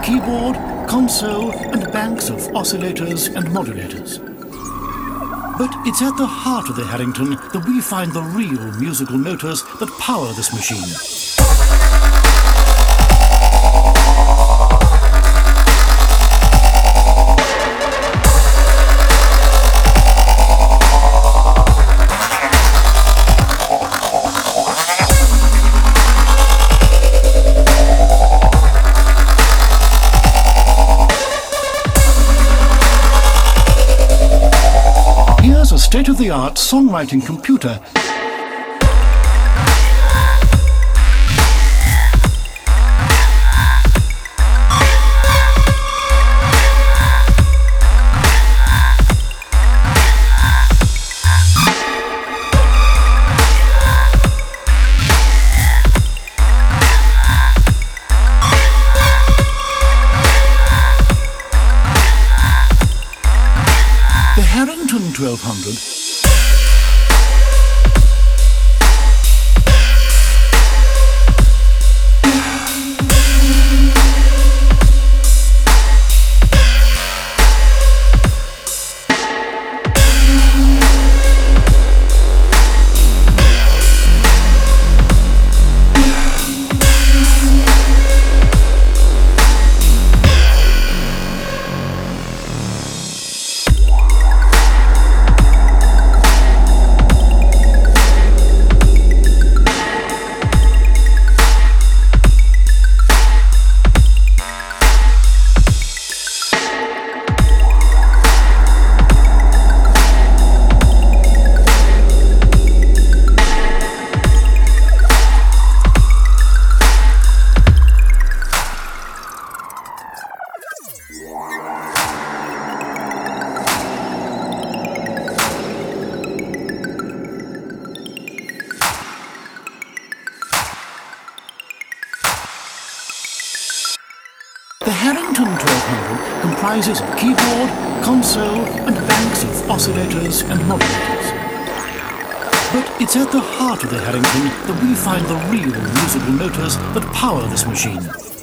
keyboard, console, and banks of oscillators and modulators. But it's at the heart of the Harrington that we find the real musical motors that power this machine. Here's a state-of-the-art songwriting computer. The Harrington 1200 The Harrington 1200 comprises a keyboard, console, and banks of oscillators and modulators. But it's at the heart of the Harrington that we find the real musical motors that power this machine.